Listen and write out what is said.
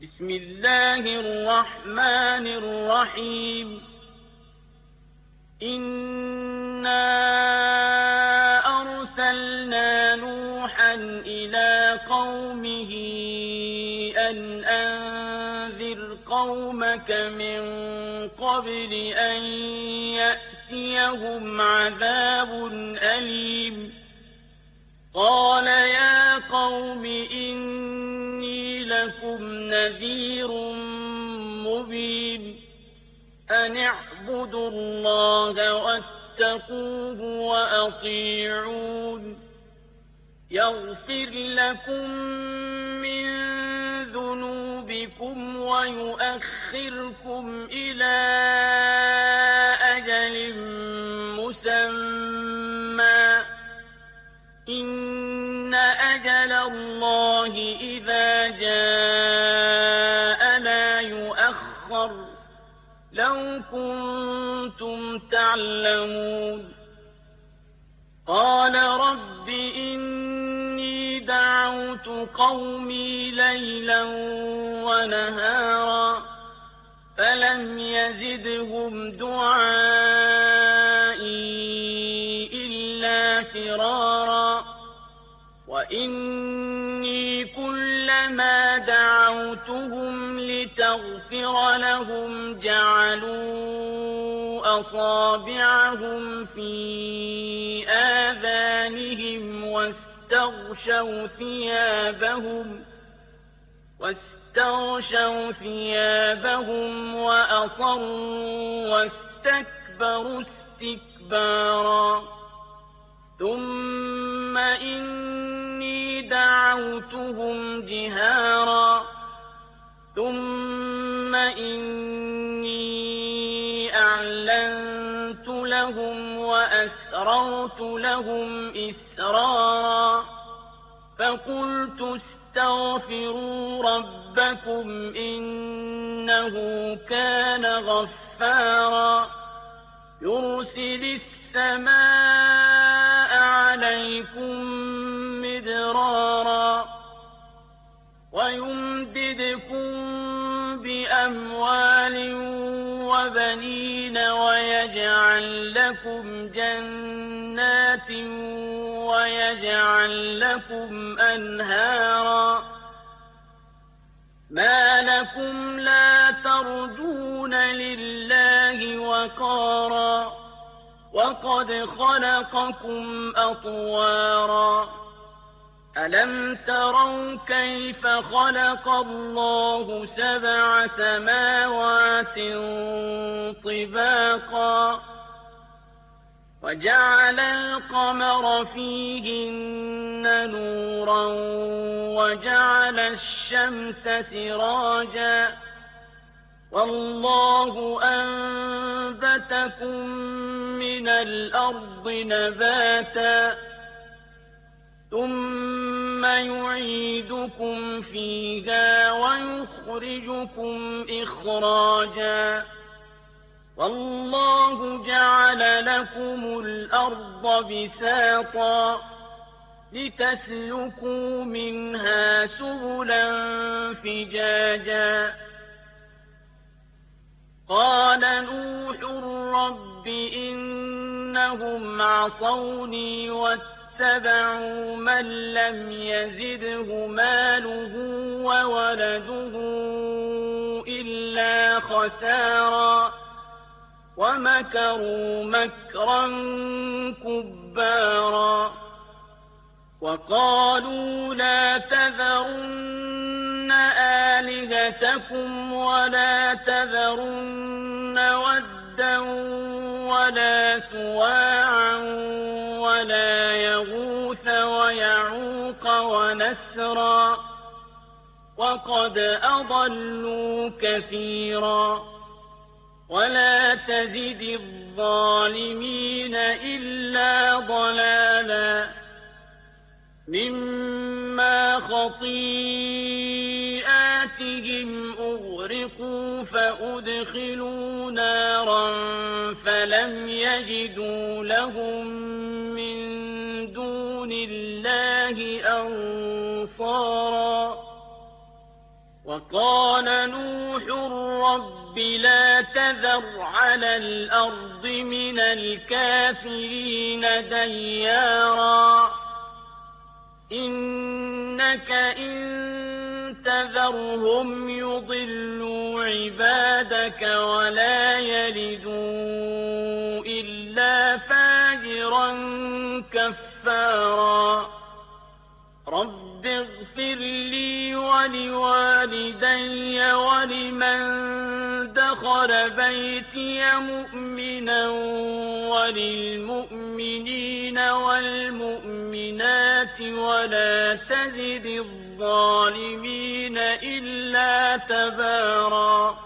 بسم الله الرحمن الرحيم إنا أرسلنا نوحا إلى قومه أن أنذر قومك من قبل أن يأتيهم عذاب أليم قال يا قوم إني لكم نذير مبين أن اعبدوا الله واتقوه وأطيعون يغفر لكم من ذنوبكم ويؤخركم إلى أجل مسمى إن أجل الله إذا جاء لا يؤخر لو كنتم تعلمون قال رب إني دعوت قومي ليلا ونهارا فلم يزدهم دعائي إلا فرارا وإني كلما دعوتهم لتغفر لهم جعلوا أصابعهم في آذانهم واستغشوا ثيابهم وأصروا واستكبروا استكبارا ثم إني دعوتهم جهارا ثم إني أعلنت لهم وأسررت لهم إسرارا فقلت استغفروا ربكم إنه كان غفارا يرسل السماء عليكم مدرارا ويمددكم بأموال وبنين ويجعل لكم جنات ويجعل لكم أنهارا ما لكم لا ترجون لله وقارا وقد خلقكم أطوارا ألم تروا كيف خلق الله 7 سماوات طباقا وجعل القمر فيهن نورا وجعل الشمس سراجا والله أنبتكم من الأرض نباتا ثم يعيدكم فيها ويخرجكم إخراجا والله جعل لكم الأرض بساطا لتسلكوا منها سبلا فجاجا قال نوح رب إنهم عصوني واتبعوا من لم يزده ماله وولده إلا خسارا ومكروا مكرا كبارا وقالوا لا تذرن آلهتكم ولا تذرن ودا ولا سواعا ولا يغوث ويعوق ونسرا وقد أضلوا كثيرا ولا تزد الظالمين إلا ضلالا مما خطيئاتهم أغرقوا فأدخلوا نارا فلم يجدوا لهم من دون الله أنصارا وقال نوح رب لا تذر على الأرض من الكافرين ديارا إنك إن تذرهم يضلوا عبادك ولا يلدوا إلا فاجرا كفارا رب اغفر لي ولوالدي ولمن دخل بيتي مؤمنا وللمؤمنين والمؤمنات ولا تزد الظالمين إلا تبارا